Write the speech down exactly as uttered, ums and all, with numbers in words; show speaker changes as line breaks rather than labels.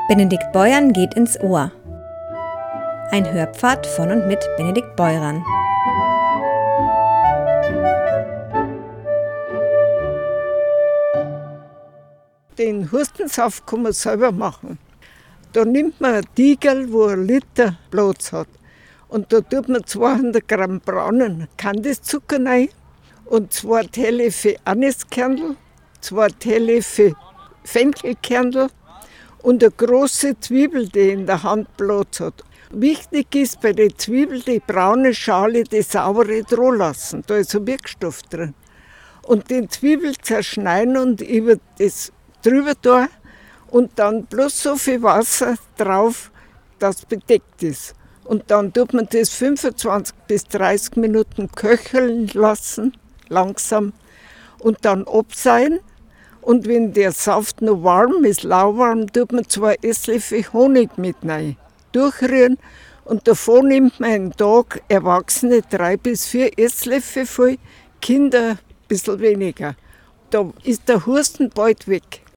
Benedikt Beuern geht ins Ohr. Ein Hörpfad von und mit Benedikt Beuern.
Den Hustensaft kann man selber machen. Da nimmt man ein Tiegel, wo ein Liter Platz hat. Und da tut man zweihundert Gramm braunen Kandiszucker rein und zwei Teelöffel Aniskernel, zwei Teelöffel Fenchelkernel und eine große Zwiebel, die in der Hand Platz hat. Wichtig ist bei der Zwiebel die braune Schale, die saure dran lassen. Da ist ein Wirkstoff drin. Und die Zwiebel zerschneiden und über das drüber da und dann bloß so viel Wasser drauf, dass bedeckt ist. Und dann tut man das fünfundzwanzig bis dreißig Minuten köcheln lassen, langsam, und dann abseihen. Und wenn der Saft noch warm ist, lauwarm, tut man zwei Esslöffel Honig mit rein, durchrühren. Und davon nimmt man einen Tag Erwachsene drei bis vier Esslöffel voll, Kinder ein bisschen weniger. Da ist der Husten bald weg.